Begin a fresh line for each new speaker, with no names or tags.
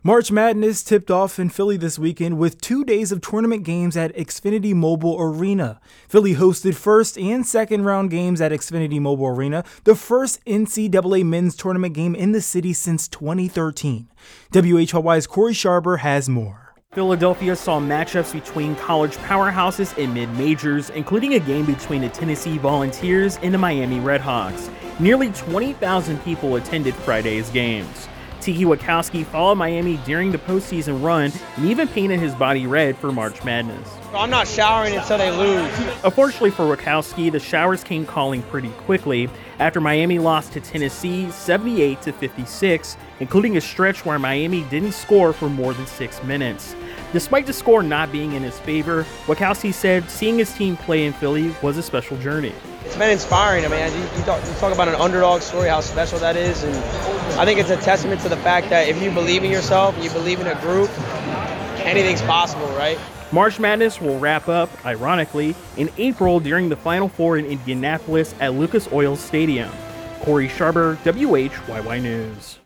March Madness tipped off in Philly this weekend with 2 days of tournament games at Xfinity Mobile Arena. Philly hosted first and second round games at Xfinity Mobile Arena, the first NCAA men's tournament game in the city since 2013. WHYY's Corey Sharber has more.
Philadelphia saw matchups between college powerhouses and mid-majors, including a game between the Tennessee Volunteers and the Miami Redhawks. Nearly 20,000 people attended Friday's games. Tiki Wachowski followed Miami during the postseason run and even painted his body red for March Madness.
I'm not showering until they lose.
Unfortunately for Wachowski, the showers came calling pretty quickly after Miami lost to Tennessee 78-56, including a stretch where Miami didn't score for more than 6 minutes. Despite the score not being in his favor, Wachowski said seeing his team play in Philly was a special journey.
It's been inspiring. I mean, you talk about an underdog story, how special that is, and I think it's a testament to the fact that if you believe in yourself and you believe in a group, anything's possible, right?
March Madness will wrap up, ironically, in April during the Final Four in Indianapolis at Lucas Oil Stadium. Corey Sharber, WHYY News.